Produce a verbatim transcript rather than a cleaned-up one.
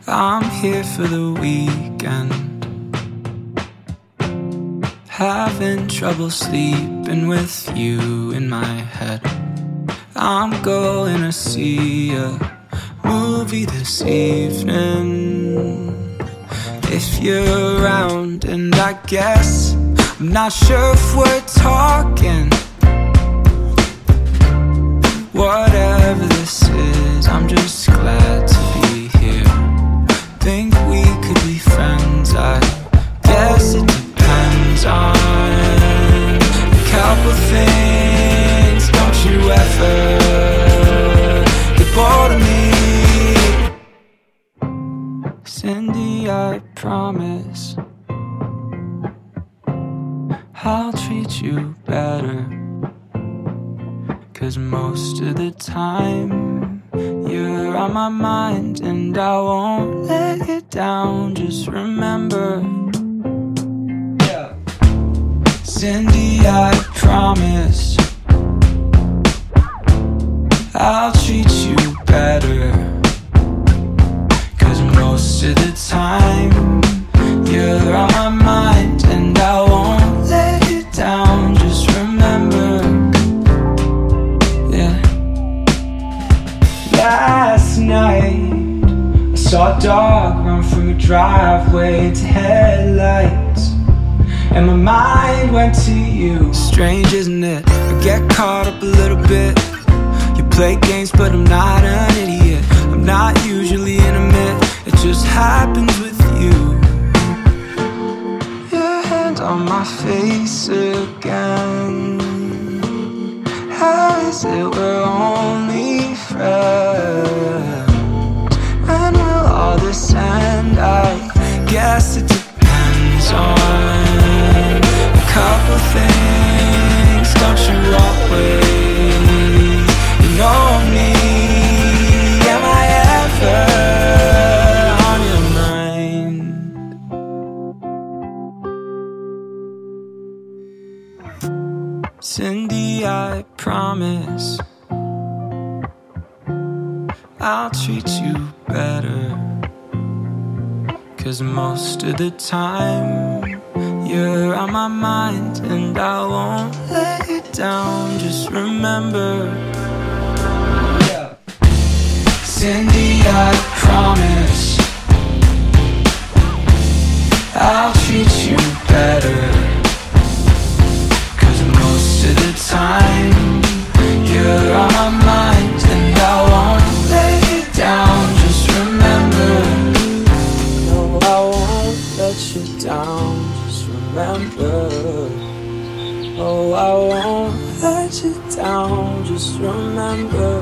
I'm here for the weekend, having trouble sleeping with you in my head. I'm going to see a movie this evening, if you're around. And I guess I'm not sure if we're talking. Whatever this is, I'm just glad to be here. Think we could be friends, I guess it depends on a couple things. Don't you ever get bored of me, Cindy, I promise I'll treat you better, 'cause most of the time you're on my mind, and I won't let you down, just remember. Yeah. Cindy, I promise I'll treat you better, 'cause most of the time you're on my mind, and I won't let you down, just remember. Last night I saw a dog run from a driveway into headlights, and my mind went to you. Strange, isn't it? I get caught up a little bit. You play games, but I'm not an idiot. I'm not usually intimate, it just happens with you. Your hand on my face again. How is it we're only friends? When will all this end? I guess it depends on a couple things. Don't you always, you know me? Am I ever on your mind? Cindy, I promise I'll treat you better, 'cause most of the time you're on my mind, and I won't let you down, just remember. Yeah. Cindy, I promise I'll treat you better, 'cause most of the time you're on my mind, and I won't let you down, just remember. No, I won't let you down, just remember. Oh, I won't let you down, just remember.